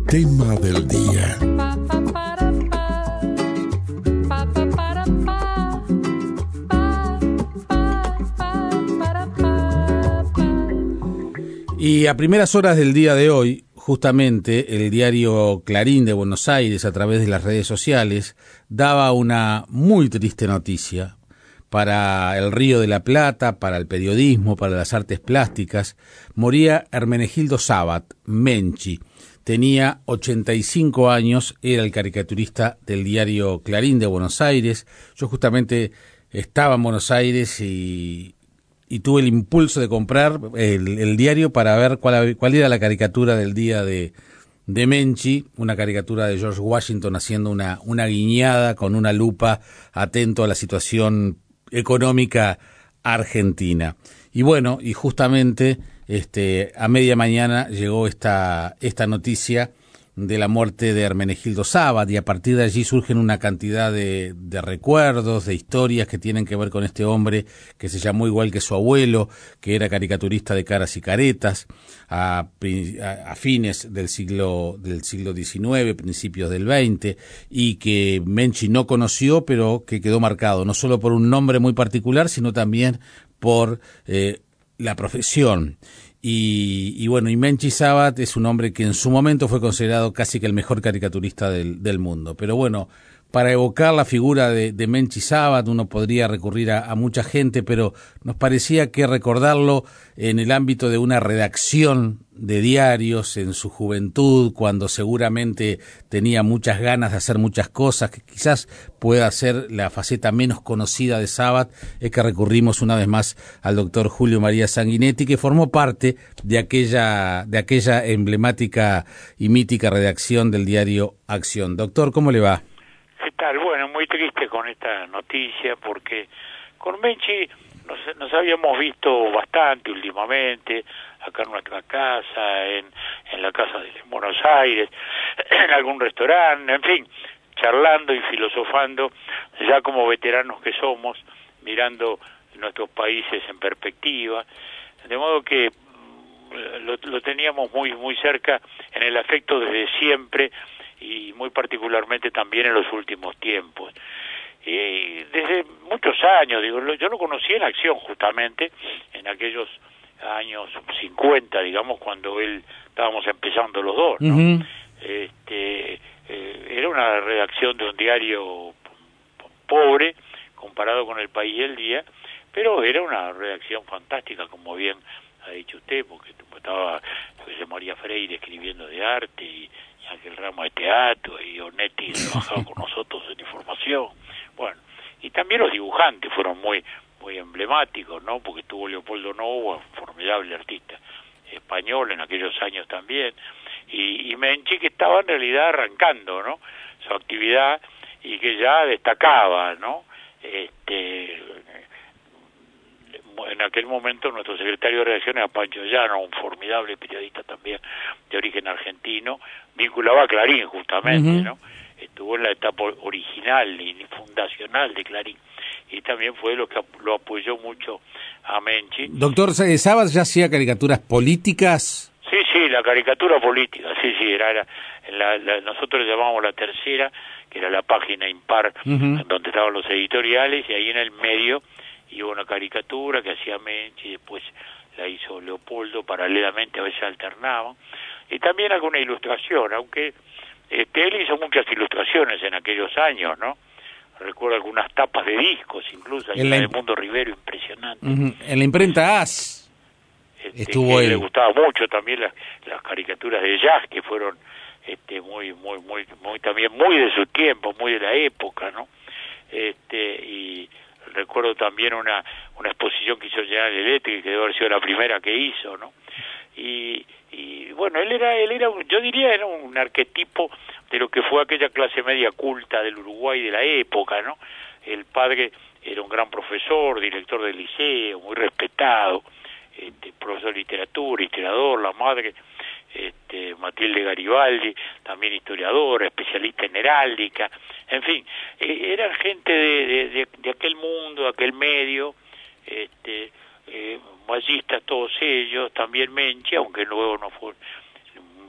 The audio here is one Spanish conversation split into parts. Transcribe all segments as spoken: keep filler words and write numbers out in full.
Tema del día. Y a primeras horas del día de hoy, justamente, el diario Clarín de Buenos Aires, a través de las redes sociales, daba una muy triste noticia para el Río de la Plata, para el periodismo, para las artes plásticas. Moría Hermenegildo Sabat, Menchi. Tenía ochenta y cinco años, era el caricaturista del diario Clarín de Buenos Aires. Yo justamente estaba en Buenos Aires y... y tuve el impulso de comprar el, el diario para ver cuál, cuál era la caricatura del día de, de Menchi, una caricatura de George Washington haciendo una, una guiñada con una lupa, atento a la situación económica argentina. Y bueno, y justamente este, a media mañana llegó esta, esta noticia de la muerte de Hermenegildo Sabat, y a partir de allí surgen una cantidad de, de recuerdos, de historias que tienen que ver con este hombre que se llamó igual que su abuelo, que era caricaturista de caras y caretas, a, a, a fines del siglo del siglo diecinueve, principios del veinte, y que Menchi no conoció, pero que quedó marcado no solo por un nombre muy particular, sino también por eh, la profesión. Y, y bueno, y Menchi Sabat es un hombre que en su momento fue considerado casi que el mejor caricaturista del, del mundo. Pero bueno, para evocar la figura de, de Menchi Sabat uno podría recurrir a, a mucha gente, pero nos parecía que recordarlo en el ámbito de una redacción de diarios en su juventud, cuando seguramente tenía muchas ganas de hacer muchas cosas, que quizás pueda ser la faceta menos conocida de Sabat, es que recurrimos una vez más al doctor Julio María Sanguinetti, que formó parte de aquella, de aquella emblemática y mítica redacción del diario Acción. Doctor, ¿cómo le va? ¿Qué tal? Bueno, muy triste con esta noticia porque con Menchi nos, nos habíamos visto bastante últimamente, acá en nuestra casa, en, en la casa de Buenos Aires, en algún restaurante, en fin, charlando y filosofando, ya como veteranos que somos, mirando nuestros países en perspectiva, de modo que lo, lo teníamos muy, muy cerca en el afecto desde siempre, y muy particularmente también en los últimos tiempos. Y desde muchos años, digo, yo lo conocí en Acción justamente, en aquellos años cincuenta, digamos, cuando él estábamos empezando los dos, ¿no? Uh-huh. Este, eh, era una redacción de un diario pobre, comparado con El País y El Día, pero era una redacción fantástica, como bien ha dicho usted, porque estaba José María Freire escribiendo de arte, y aquel ramo de teatro, y Onetti trabajaba con nosotros en información. Bueno, y también los dibujantes fueron muy muy emblemáticos, ¿no? Porque estuvo Leopoldo Novo, formidable artista español en aquellos años también, y, y Menchi, que estaba en realidad arrancando, ¿no?, su actividad, y que ya destacaba, ¿no? Este, en aquel momento nuestro secretario de redacción era Pancho Llano, un formidable periodista también de origen argentino, vinculado a Clarín justamente, uh-huh. ¿no? Estuvo en la etapa original y fundacional de Clarín, y también fue lo que lo apoyó mucho a Menchi. Doctor Sabat ya hacía caricaturas políticas. Sí, sí, la caricatura política, sí, sí, era, era la, la, nosotros le llamábamos la tercera, que era la página impar, uh-huh. donde estaban los editoriales, y ahí en el medio iba una caricatura que hacía Menchi, y después la hizo Leopoldo, paralelamente a veces alternaban, y también alguna ilustración, aunque este, él hizo muchas ilustraciones en aquellos años, ¿no? Recuerdo algunas tapas de discos, incluso, hay una de Mundo Rivero impresionante. Uh-huh. En la imprenta A S este, estuvo que él. Le gustaba mucho también las, las caricaturas de jazz, que fueron este, muy, muy, muy, muy, también muy de su tiempo, muy de la época, ¿no? Este, y recuerdo también una una exposición que hizo General Electric, que debe haber sido la primera que hizo, ¿no? Y, y bueno, él era, él era, yo diría, era un arquetipo de lo que fue aquella clase media culta del Uruguay de la época, ¿no? El padre era un gran profesor, director del liceo, muy respetado, este, profesor de literatura, historiador, la madre, este, Matilde Garibaldi, también historiadora, especialista en heráldica, en fin, eh, eran gente de, de, de, de aquel mundo, de aquel medio, este, eh, ballistas todos ellos, también Menchi, aunque luego no fue un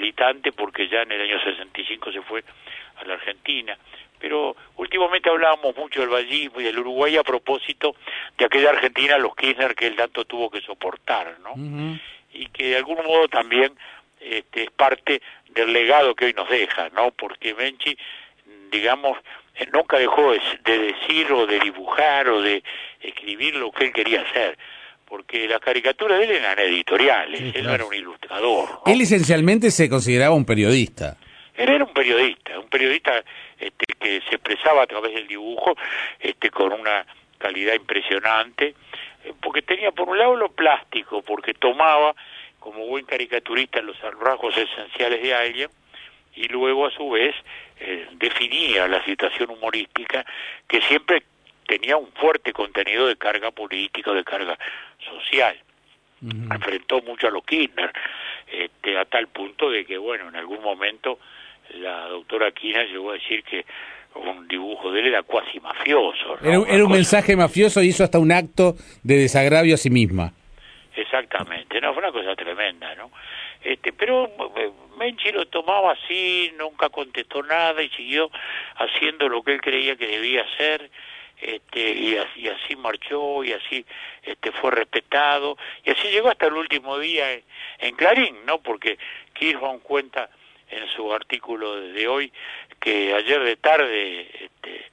militante, porque ya en el año sesenta y cinco se fue a la Argentina. Pero últimamente hablábamos mucho del vallismo y del Uruguay a propósito de aquella Argentina, los Kirchner, que él tanto tuvo que soportar, ¿no? Uh-huh. Y que de algún modo también este, es parte del legado que hoy nos deja, ¿no? Porque Menchi, digamos, nunca dejó de decir o de dibujar o de escribir lo que él quería hacer, porque las caricaturas de él eran editoriales, sí, él claro. no era un ilustrador, ¿no? Él esencialmente se consideraba un periodista. Él era un periodista, un periodista este, que se expresaba a través del dibujo este, con una calidad impresionante, eh, porque tenía por un lado lo plástico, porque tomaba como buen caricaturista los rasgos esenciales de alguien, y luego a su vez eh, definía la situación humorística, que siempre tenía un fuerte contenido de carga política, de carga social. Uh-huh. Enfrentó mucho a los Kirchner, este, a tal punto de que, bueno, en algún momento la doctora Kirchner llegó a decir que un dibujo de él era cuasi mafioso, ¿no? Era, era un cosa... mensaje mafioso y hizo hasta un acto de desagravio a sí misma. Exactamente, no, fue una cosa tremenda, ¿no? Este, pero Menchi lo tomaba así, nunca contestó nada y siguió haciendo lo que él creía que debía hacer, este, y así, y así marchó, y así este, fue respetado, y así llegó hasta el último día en, en Clarín, ¿no? Porque Kirchhoff cuenta en su artículo de hoy que ayer de tarde este,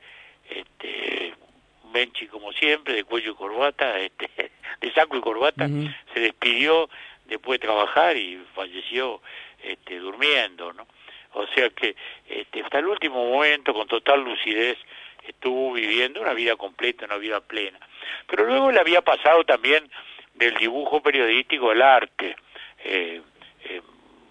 este, Menchi, como siempre, de cuello y corbata, este, de saco y corbata, uh-huh. se despidió después de trabajar y falleció este, durmiendo, ¿no? O sea que este, hasta el último momento, con total lucidez, estuvo viviendo una vida completa, una vida plena. Pero luego le había pasado también del dibujo periodístico al arte, eh, eh,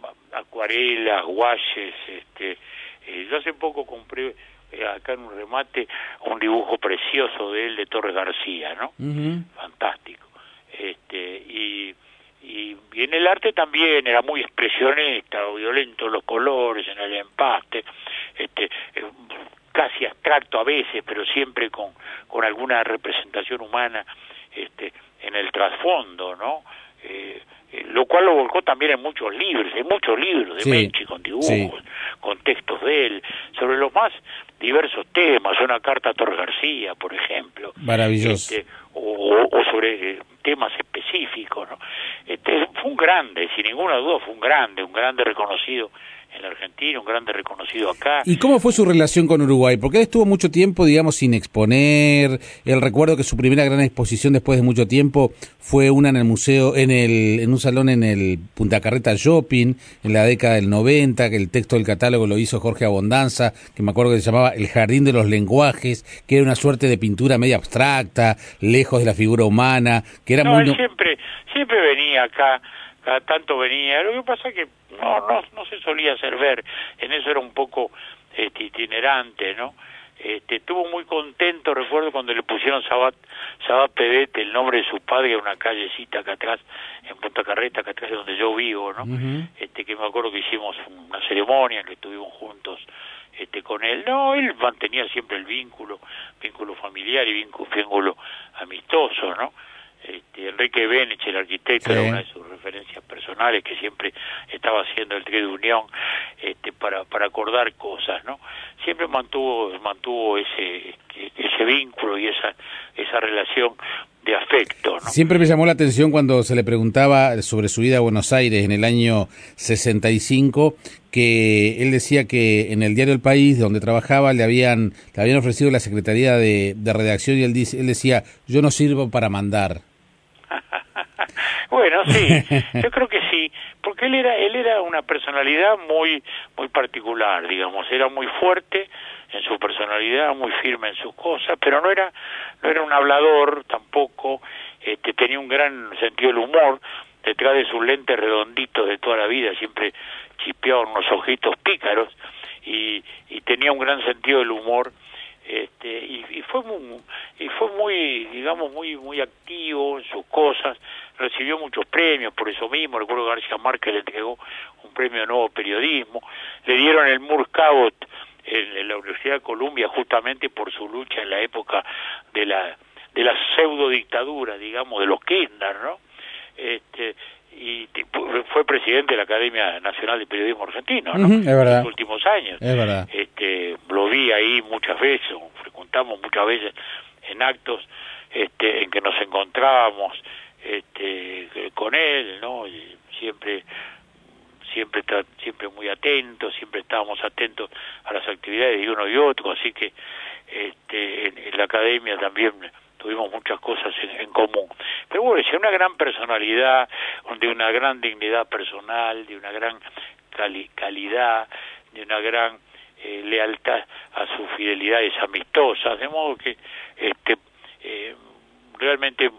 acuarelas, guaches, este, eh, yo hace poco compré eh, acá en un remate un dibujo precioso de él, de Torres García, ¿no? Uh-huh. Fantástico. Este, y, y, y en el arte también era muy expresionista, violento en los colores, en el empaste, este, eh, casi abstracto a veces, pero siempre con, con alguna representación humana este, en el trasfondo, ¿no? Eh, eh, lo cual lo volcó también en muchos libros, en muchos libros de sí, Menchi, con dibujos, sí. con textos de él, sobre los más diversos temas, una carta a Torres García, por ejemplo. Maravilloso. Este, o, o sobre eh, temas específicos, ¿no? Este, fue un grande, sin ninguna duda fue un grande, un grande reconocido en la Argentina, un grande reconocido acá. ¿Y cómo fue su relación con Uruguay? Porque él estuvo mucho tiempo, digamos, sin exponer. El recuerdo que su primera gran exposición después de mucho tiempo fue una en el museo, en el en un salón en el Punta Carreta Shopping, en la década del noventa, que el texto del catálogo lo hizo Jorge Abondanza, que me acuerdo que se llamaba El Jardín de los Lenguajes, que era una suerte de pintura media abstracta, lejos de la figura humana, que era no, muy... Él siempre, siempre venía acá, cada tanto venía. Lo que pasa es que no, no, no se solía hacer ver, en eso era un poco este, itinerante, ¿no? Este, estuvo muy contento, recuerdo cuando le pusieron Sabat, Sabat Pedete, el nombre de su padre, a una callecita acá atrás, en Punta Carreta, acá atrás de donde yo vivo, ¿no? Uh-huh. Este, que me acuerdo que hicimos una ceremonia, que estuvimos juntos este, con él. No, él mantenía siempre el vínculo, vínculo familiar y vínculo, vínculo amistoso, ¿no? Este, Enrique Benech, el arquitecto, sí. era una de sus referencias personales, que siempre estaba haciendo el trío de unión este, para para acordar cosas, ¿no? Siempre mantuvo mantuvo ese ese vínculo y esa esa relación de afecto, ¿no? Siempre me llamó la atención cuando se le preguntaba sobre su ida a Buenos Aires en el año sesenta y cinco, que él decía que en el diario El País, donde trabajaba, le habían le habían ofrecido la secretaría de, de redacción y él, dice, él decía, yo no sirvo para mandar. Bueno, sí, yo creo que sí, porque él era él era una personalidad muy muy particular, digamos, era muy fuerte en su personalidad, muy firme en sus cosas, pero no era no era un hablador tampoco, este, tenía un gran sentido del humor, detrás de sus lentes redonditos de toda la vida, siempre chispeaba unos ojitos pícaros y, y tenía un gran sentido del humor. Este, y, y fue muy, y fue muy, digamos, muy muy activo en sus cosas, recibió muchos premios por eso mismo. Recuerdo que García Márquez le entregó un premio de nuevo periodismo, le dieron el Moore Cabot en, en la Universidad de Columbia justamente por su lucha en la época de la de la pseudo dictadura, digamos, de los Kirchner, ¿no? Este, y fue presidente de la Academia Nacional de Periodismo Argentino, ¿no? Uh-huh, es verdad. En los últimos años. Es verdad. Este, lo vi ahí muchas veces, frecuentamos muchas veces en actos este, en que nos encontrábamos este, con él, ¿no? Y siempre siempre está siempre muy atentos, siempre estábamos atentos a las actividades de uno y otro, así que este, en, en la academia también tuvimos muchas cosas en, en común. Pero bueno, es una gran personalidad, de una gran dignidad personal, de una gran cali calidad, de una gran eh, lealtad a sus fidelidades amistosas, de modo que este eh, realmente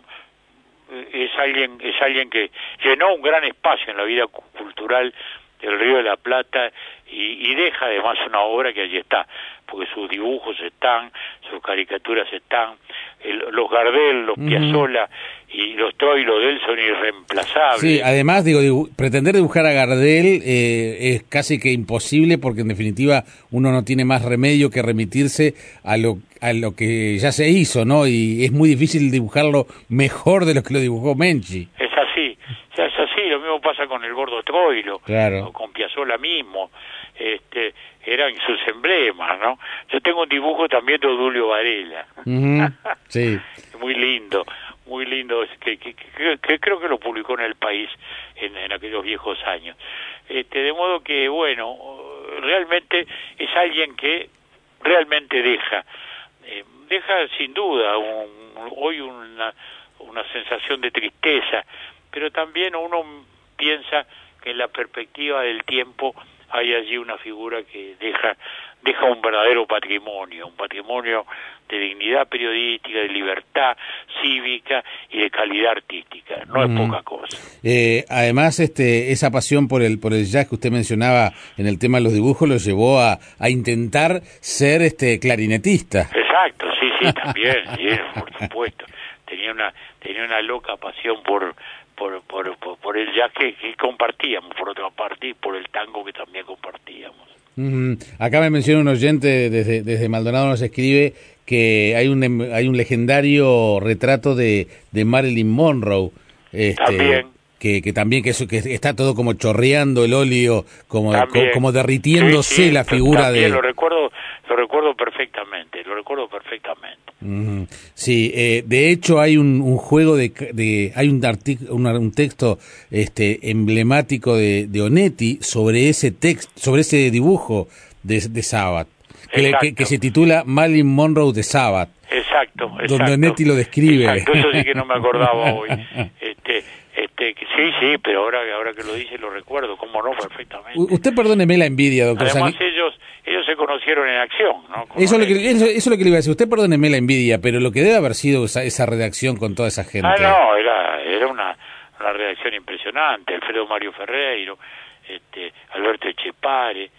es alguien es alguien que llenó un gran espacio en la vida cultural del Río de la Plata y, y deja además una obra que allí está, porque sus dibujos están, sus caricaturas están, el, los Gardel, los Piazzolla uh-huh. y los Troilo de él son irreemplazables. Sí, además, digo, dibu pretender dibujar a Gardel eh, es casi que imposible, porque en definitiva uno no tiene más remedio que remitirse a lo, a lo que ya se hizo, ¿no? Y es muy difícil dibujarlo mejor de lo que lo dibujó Menchi. Es así, ya es así, lo mismo pasa con el Gordo Troilo, claro. o con Piazzolla mismo, este, eran sus emblemas, ¿no? Yo tengo un dibujo también de Odulio Varela, uh-huh. Sí. Muy lindo, muy lindo, que, que, que, que creo que lo publicó en El País en, en aquellos viejos años. Este, de modo que, bueno, realmente es alguien que realmente deja, eh, deja sin duda un, hoy una, una sensación de tristeza, pero también uno piensa que en la perspectiva del tiempo hay allí una figura que deja deja un verdadero patrimonio, un patrimonio de dignidad periodística, de libertad cívica y de calidad artística. No mm. es poca cosa. Eh, además, este, esa pasión por el por el jazz que usted mencionaba en el tema de los dibujos lo llevó a, a intentar ser este clarinetista. Exacto, sí, sí, también, sí, por supuesto. Tenía una tenía una loca pasión por Por, por, por, por el jazz que, que compartíamos, por otra parte, y por el tango que también compartíamos. Mm, acá me menciona un oyente desde, desde Maldonado, nos escribe que hay un hay un legendario retrato de, de Marilyn Monroe. Este, también. Que, que también que eso que está todo como chorreando el óleo, como como, como derritiéndose sí, sí, la figura también de. Lo recuerdo, lo recuerdo perfectamente, lo recuerdo perfectamente. Mm, sí, eh, de hecho hay un, un juego de, de hay un artículo, un, un texto este emblemático de, de Onetti sobre ese texto, sobre ese dibujo de, de Sabbath, que, que, que se titula Marilyn Monroe de Sabbath. Exacto, exacto. Donde Onetti lo describe. Exacto, eso sí que no me acordaba hoy. Este, este, sí, sí, pero ahora, ahora que lo dice lo recuerdo, cómo no, perfectamente. U usted perdóneme la envidia, doctor. Además Sagui... ellos, ellos se conocieron en acción, ¿no? Eso es, lo que, eso, eso es lo que le iba a decir. Usted perdóneme la envidia, pero lo que debe haber sido esa, esa redacción con toda esa gente. Ah, no, era, era una, una redacción impresionante. Alfredo Mario Ferreiro, este, Alberto Echepare,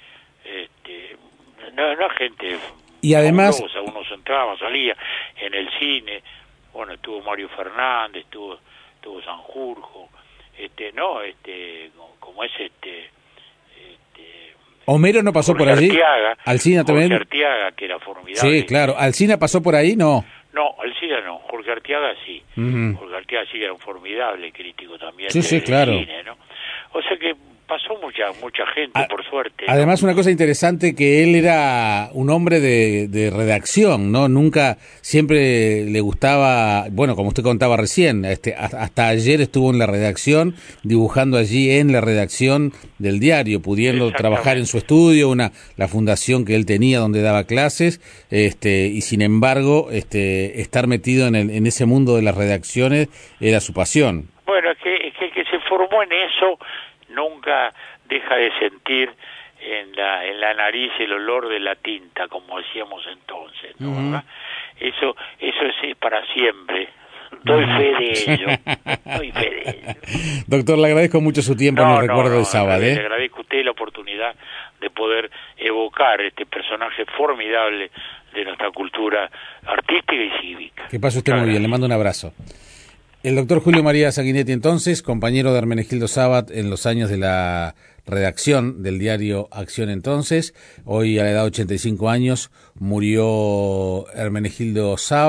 este, no, no gente. Y además, fabulosa. Uno se entraba, salía en el cine. Bueno, estuvo Mario Fernández, estuvo, estuvo Sanjurjo, este, no, este, como es este. Homero no pasó Jorge por allí. Artiaga, Alcina también. Jorge Artiaga, que era formidable. Sí, claro. Alcina pasó por ahí, no. No, Alcina no. Jorge Artiaga sí. Uh-huh. Jorge Artiaga sí era un formidable crítico también. Sí, de, sí, de claro. Cine, ¿no? O sea que pasó mucha mucha gente, A por suerte. Además, ¿no? una cosa interesante, que él era un hombre de, de redacción, ¿no? Nunca, siempre le gustaba, bueno, como usted contaba recién, este, hasta ayer estuvo en la redacción, dibujando allí en la redacción del diario, pudiendo trabajar en su estudio, una la fundación que él tenía donde daba clases, este, y sin embargo, este, estar metido en, el, en ese mundo de las redacciones era su pasión. Bueno, es que, es que el que se formó en eso nunca deja de sentir en la en la nariz el olor de la tinta, como decíamos entonces, ¿no? Uh-huh. ¿Verdad? Eso eso es para siempre. Doy fe de ello. Doy fe de ello. Doctor, le agradezco mucho su tiempo no, en el no, recuerdo no, de Sabbath. Le ¿eh? agradezco a usted la oportunidad de poder evocar este personaje formidable de nuestra cultura artística y cívica. Que pase usted claro. Muy bien, le mando un abrazo. El doctor Julio María Sanguinetti, entonces, compañero de Hermenegildo Sabbath en los años de la redacción del diario Acción entonces. Hoy, a la edad de ochenta y cinco años, murió Hermenegildo Sabbath.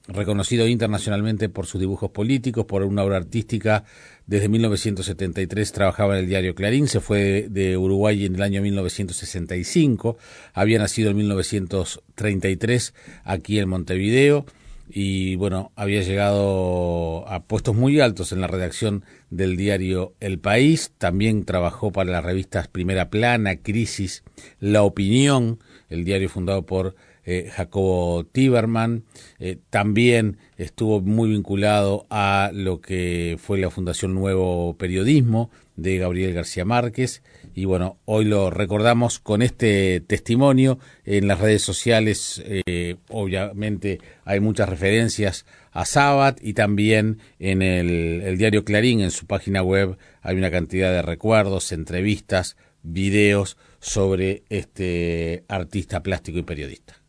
reconocido internacionalmente por sus dibujos políticos, por una obra artística. Desde mil novecientos setenta y tres trabajaba en el diario Clarín, se fue de Uruguay en el año mil novecientos sesenta y cinco, había nacido en mil novecientos treinta y tres aquí en Montevideo, y bueno, había llegado a puestos muy altos en la redacción del diario El País. También trabajó para las revistas Primera Plana, Crisis, La Opinión, el diario fundado por eh, Jacobo Tiberman. Eh, también estuvo muy vinculado a lo que fue la Fundación Nuevo Periodismo de Gabriel García Márquez. Y bueno, hoy lo recordamos con este testimonio. En las redes sociales, eh, obviamente, hay muchas referencias a Sabat, y también en el, el diario Clarín, en su página web, hay una cantidad de recuerdos, entrevistas, videos sobre este artista plástico y periodista.